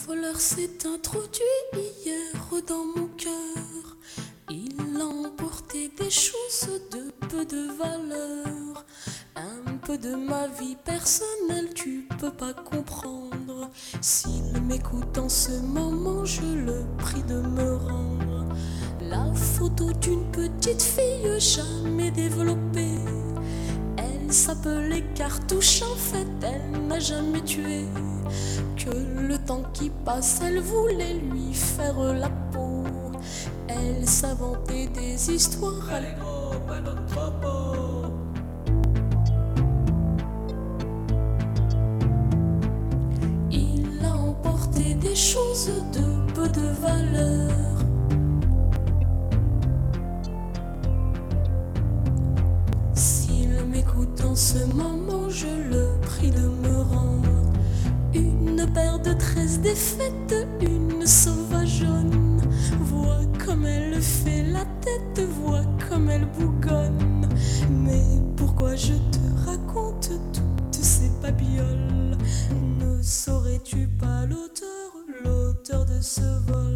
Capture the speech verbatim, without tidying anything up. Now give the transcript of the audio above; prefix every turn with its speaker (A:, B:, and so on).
A: voleur s'est introduit hier dans mon cœur. Il a emporté des choses de peu de valeur. Un peu de ma vie personnelle, tu peux pas comprendre. S'il m'écoute en ce moment, je le prie de me rendre la photo d'une petite fille jamais développée. Elle s'appelait Cartouche, en fait elle n'a jamais tué. Que le temps qui passe, elle voulait lui faire la peau. Elle s'inventait des histoires, elle pas notre propos. Il a emporté des choses de peu de valeur. S'il m'écoute en ce moment, je le prie de me rendre une paire de tresses défaites, une sauvageonne. Vois comme elle fait la tête, vois comme elle bougonne. Mais pourquoi je te raconte toutes ces babioles? Ne saurais-tu pas l'auteur, l'auteur de ce vol?